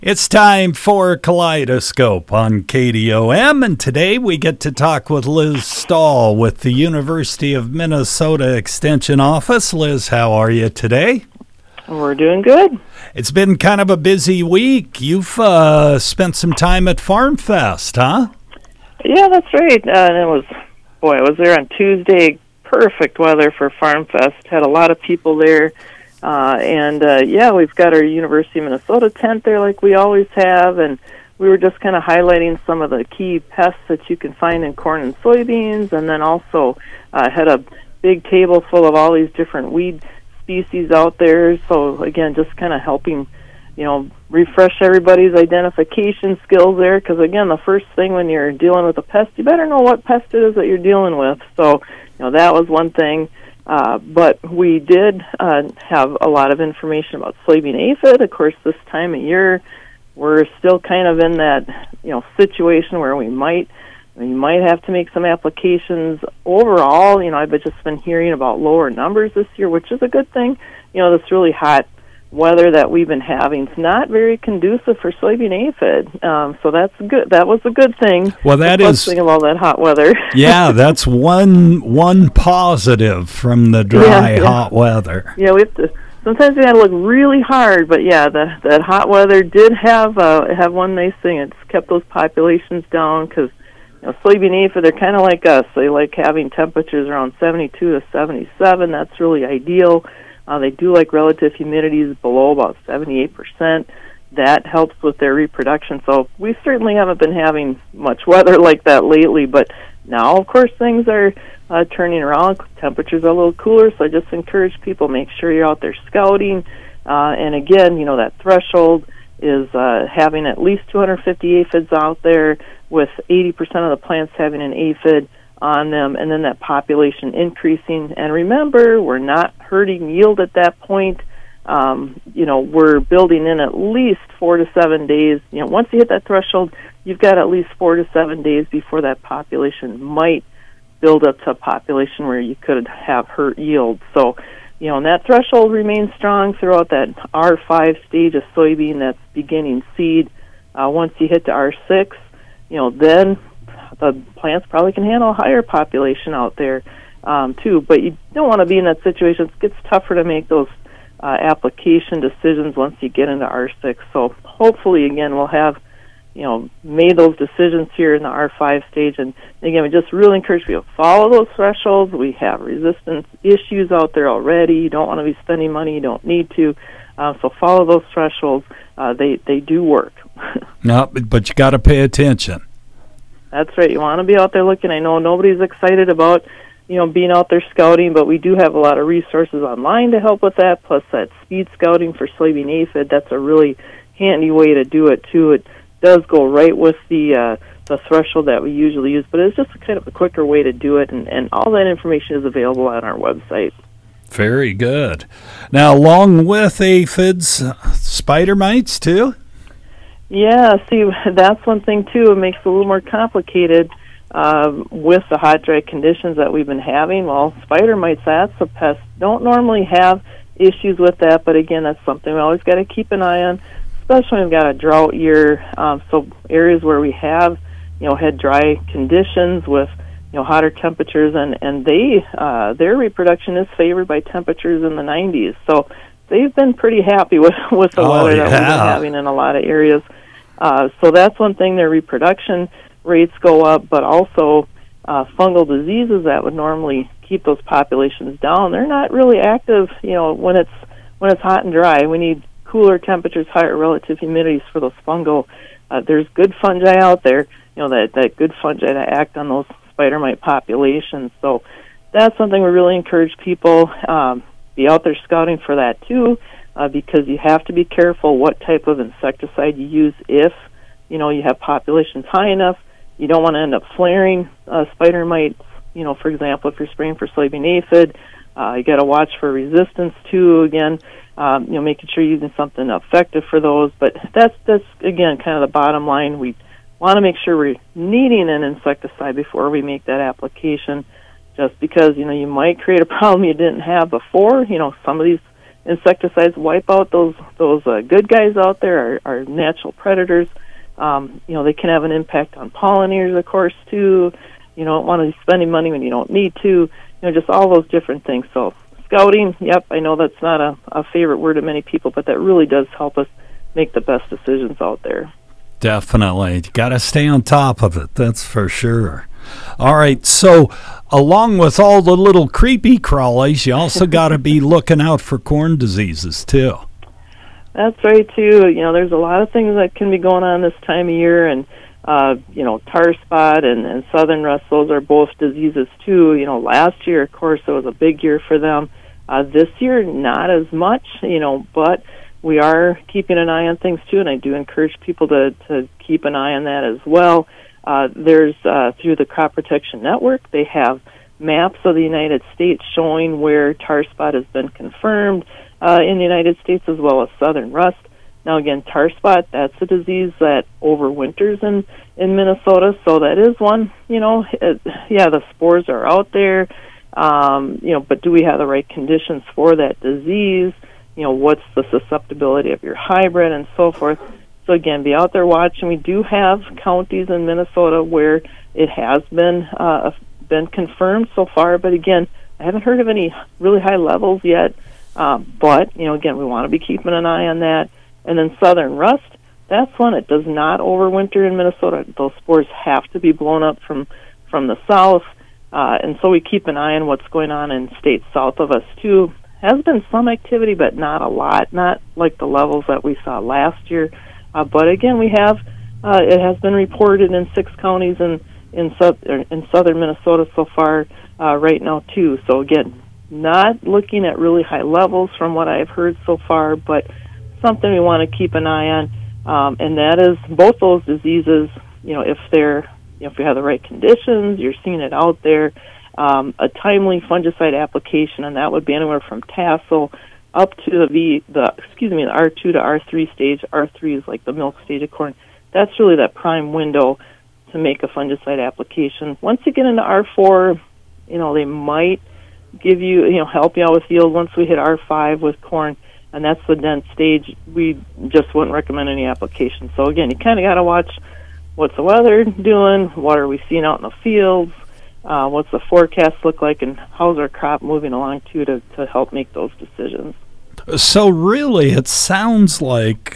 It's time for Kaleidoscope on KDOM, and today we get to talk with Liz Stahl with the University of Minnesota Extension Office. Liz, how are you today? We're doing good. It's been kind of a busy week. You've spent some time at Farm Fest, huh? Yeah, that's right. And I was there on Tuesday. Perfect weather for Farm Fest. Had a lot of people there. We've got our University of Minnesota tent there like we always have, and we were just kind of highlighting some of the key pests that you can find in corn and soybeans, and then also had a big table full of all these different weed species out there. So again, just kind of helping, refresh everybody's identification skills there, because again, the first thing when you're dealing with a pest, you better know what pest it is that you're dealing with. So, that was one thing. But we did have a lot of information about soybean aphid. Of course, this time of year, we're still kind of in that situation where we might have to make some applications. Overall, I've just been hearing about lower numbers this year, which is a good thing. This really hot weather that we've been having is not very conducive for soybean aphid. So that's good. That was a good thing. Well, that is thing of all that hot weather. Yeah, that's one positive from the dry, hot weather. Yeah, we have to. Sometimes we got to look really hard, but yeah, that hot weather did have one nice thing. It's kept those populations down because soybean aphid, they're kind of like us. They like having temperatures around 72 to 77. That's really ideal. They do like relative humidities below about 78%. That helps with their reproduction. So we certainly haven't been having much weather like that lately, but now, of course, things are turning around. Temperatures are a little cooler, so I just encourage people, make sure you're out there scouting. And again, that threshold is having at least 250 aphids out there, with 80% of the plants having an aphid on them, and then that population increasing. And remember, we're not hurting yield at that point. We're building in at least 4 to 7 days. Once you hit that threshold, you've got at least 4 to 7 days before that population might build up to a population where you could have hurt yield. So, and that threshold remains strong throughout that R5 stage of soybean that's beginning seed. Once you hit to R6, then the plants probably can handle a higher population out there too. But you don't want to be in that situation. It gets tougher to make those application decisions once you get into R6. So hopefully, again, we'll have made those decisions here in the R5 stage. And again, we just really encourage people to follow those thresholds. We have resistance issues out there already. You don't want to be spending money you don't need to. So follow those thresholds. They do work. No, but you got to pay attention. That's right. You want to be out there looking. I know nobody's excited about, being out there scouting, but we do have a lot of resources online to help with that, plus that speed scouting for soybean aphid. That's a really handy way to do it, too. It does go right with the threshold that we usually use, but it's just kind of a quicker way to do it, and all that information is available on our website. Very good. Now, along with aphids, spider mites, too? Yeah, see, that's one thing, too. It makes it a little more complicated with the hot, dry conditions that we've been having. Well, spider mites, that's a pest. Don't normally have issues with that, but again, that's something we always got to keep an eye on, especially when we've got a drought year. So areas where we have, had dry conditions with, hotter temperatures, and their reproduction is favored by temperatures in the 90s. So they've been pretty happy with the weather that we've been having in a lot of areas. So that's one thing. Their reproduction rates go up, but also fungal diseases that would normally keep those populations down. They're not really active, when it's hot and dry. We need cooler temperatures, higher relative humidities for those fungal. There's good fungi out there, that good fungi to act on those spider mite populations. So that's something we really encourage people be out there scouting for that too. Because you have to be careful what type of insecticide you use if, you have populations high enough. You don't want to end up flaring spider mites. For example, if you're spraying for soybean aphid, you got to watch for resistance too. Again, making sure you're using something effective for those. But that's again kind of the bottom line. We want to make sure we're needing an insecticide before we make that application. Just because you might create a problem you didn't have before. Some of these insecticides wipe out those good guys out there, our natural predators. They can have an impact on pollinators, of course, too. You don't want to be spending money when you don't need to. Just all those different things. So scouting, yep, I know that's not a favorite word of many people, but that really does help us make the best decisions out there. Definitely. Got to stay on top of it, that's for sure. All right, so along with all the little creepy crawlies, you also got to be looking out for corn diseases, too. That's right, too. There's a lot of things that can be going on this time of year, and, tar spot and southern rust, those are both diseases, too. Last year, of course, it was a big year for them. This year, not as much, but we are keeping an eye on things, too, and I do encourage people to keep an eye on that as well. There's through the Crop Protection Network, they have maps of the United States showing where tar spot has been confirmed in the United States, as well as southern rust. Now, again, tar spot, that's a disease that overwinters in Minnesota, so that is one, the spores are out there, but do we have the right conditions for that disease? What's the susceptibility of your hybrid and so forth? So again, be out there watching. We do have counties in Minnesota where it has been confirmed so far, but again, I haven't heard of any really high levels yet. But again, we want to be keeping an eye on that. And then southern rust, that's one. It does not overwinter in Minnesota. Those spores have to be blown up from the south, and so we keep an eye on what's going on in states south of us too. Has been some activity, but not a lot, not like the levels that we saw last year. But again, we have it has been reported in 6 counties in southern Minnesota so far right now too. So again, not looking at really high levels from what I've heard so far, but something we want to keep an eye on, and that is both those diseases. If we have the right conditions, you're seeing it out there. A timely fungicide application, and that would be anywhere from tassel up to the R2 to R3 stage. R3 is like the milk stage of corn. That's really that prime window to make a fungicide application. Once you get into R4, they might give you, help you out with yield. Once we hit R5 with corn, and that's the dense stage, we just wouldn't recommend any application. So again, you kind of got to watch what's the weather doing, what are we seeing out in the fields, what's the forecast look like, and how's our crop moving along too to help make those decisions. So really, it sounds like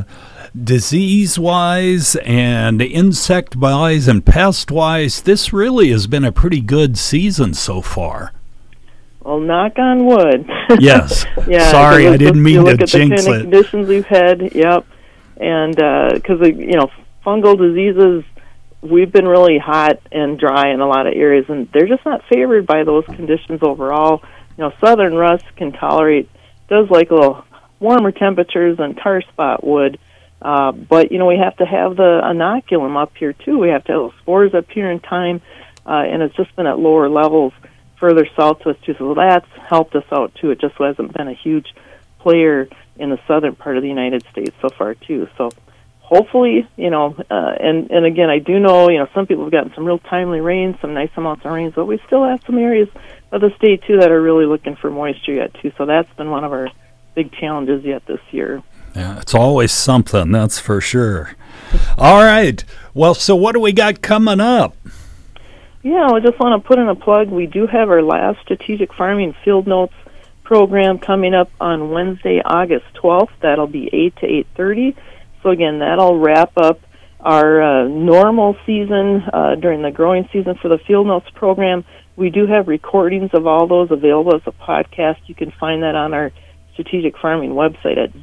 disease-wise and insect-wise and pest-wise, this really has been a pretty good season so far. Well, knock on wood. Yes. Yeah. Sorry, I didn't mean to jinx it. Look at the kind of conditions we've had. Yep. And because fungal diseases, we've been really hot and dry in a lot of areas, and they're just not favored by those conditions overall. Southern rust can tolerate, does like a little warmer temperatures than tar spot would, but we have to have the inoculum up here too. We have to have those spores up here in time, and it's just been at lower levels further south to us too, so that's helped us out too. It just hasn't been a huge player in the southern part of the United States so far too. So hopefully, and again, I do know, some people have gotten some real timely rain, some nice amounts of rain, but we still have some areas of the state too that are really looking for moisture yet too. So that's been one of our big challenges yet this year. Yeah, it's always something, that's for sure. All right. Well, so what do we got coming up? Yeah, I just want to put in a plug. We do have our last Strategic Farming Field Notes program coming up on Wednesday, August 12th. That'll be 8 to 8:30. So again, that'll wrap up our normal season during the growing season for the Field Notes program. We do have recordings of all those available as a podcast. You can find that on our Strategic Farming website at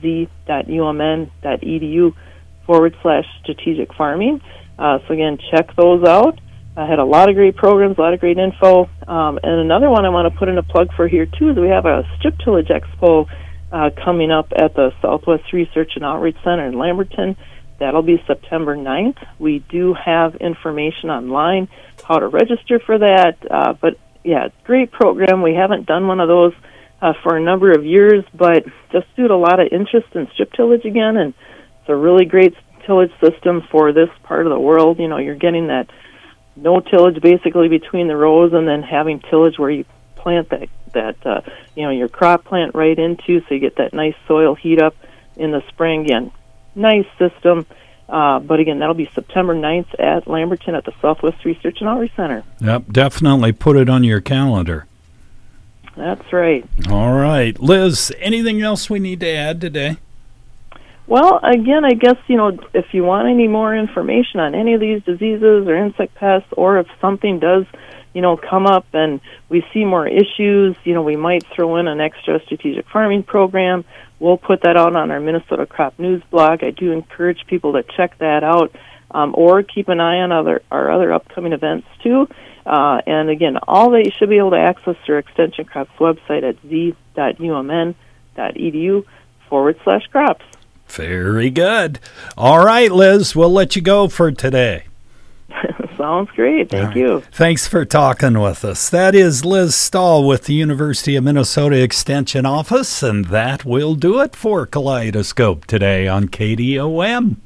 z.umn.edu/strategic farming. So again, check those out. I had a lot of great programs, a lot of great info. And another one I want to put in a plug for here, too, is we have a strip tillage expo coming up at the Southwest Research and Outreach Center in Lamberton. That'll be September 9th. We do have information online how to register for that. But, yeah, great program. We haven't done one of those for a number of years, but just due to a lot of interest in strip tillage again. And it's a really great tillage system for this part of the world. You're getting that no tillage basically between the rows, and then having tillage where you plant that that, your crop plant right into, so you get that nice soil heat up in the spring. Again, nice system. But again, that'll be September 9th at Lamberton at the Southwest Research and Outreach Center. Yep, definitely put it on your calendar. That's right. All right. Liz, anything else we need to add today? Well, again, I guess, if you want any more information on any of these diseases or insect pests, or if something does, come up and we see more issues, we might throw in an extra strategic farming program. We'll put that out on our Minnesota Crop News blog. I do encourage people to check that out, or keep an eye on our other upcoming events, too. And again, all that you should be able to access through Extension Crops website at z.umn.edu/crops. Very good. All right, Liz, we'll let you go for today. Sounds great. Thank you. Thanks for talking with us. That is Liz Stahl with the University of Minnesota Extension Office, and that will do it for Kaleidoscope today on KDOM.